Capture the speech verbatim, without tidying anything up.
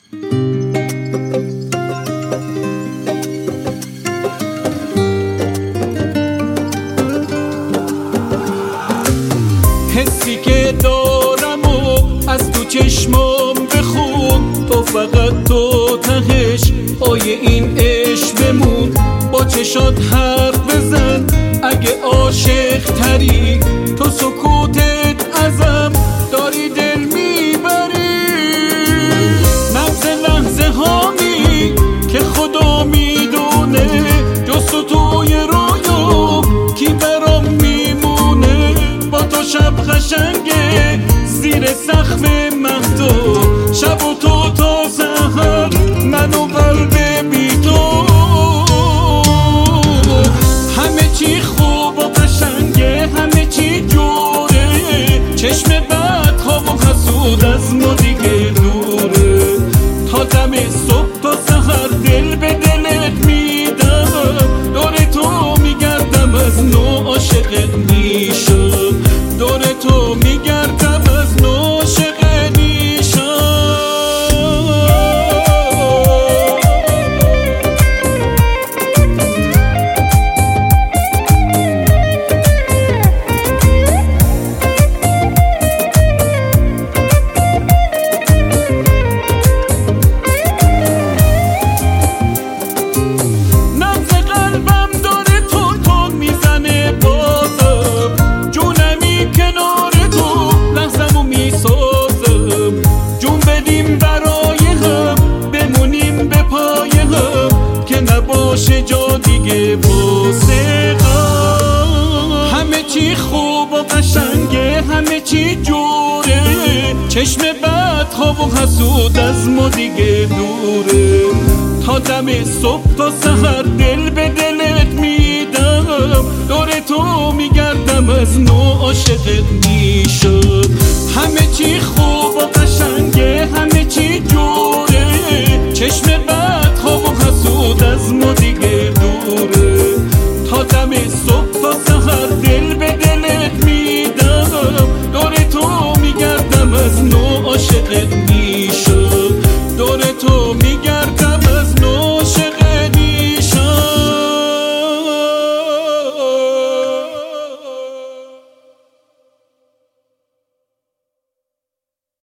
حسی که دارم و از تو چشمام بخون، تو فقط تو تهش پای این عشق بمون. با چشات حرف بزن اگه عاشق تری، تو سکوتت ازم داری دل میبری. نبض لحظه هامی که خدا میدونه، جز تو توی رویا کی برام میمونه. با تو شب قشنگه زیر سقف مهتاب، شب و تو تا سحر من و قلب بی تو. همه چی خوب و قشنگه، همه چی جوره، چشم بد خواب و حسود از ما دیگه دوره. تا دم صبح تا سحر دل به دلت میدم، دور تو میگردم از نو عاشقت میشم، دور تو میگردم از نو عاشقت میشم. نبض قلبم داره تون تون میزنه بازم، جونمی کنار تو لحظمو میسازم. جون بدیم برای هم، بمونیم به پای هم، که نباشه جا دیگه واسه غم. همه چی خوب و قشنگه، همه چی جوره، چشم بد خواب و حسود از ما دیگه دوره. تا دم صبح تا سحر دل به دلت میدم، دور تو میگردم از نو عاشقت میشم. همه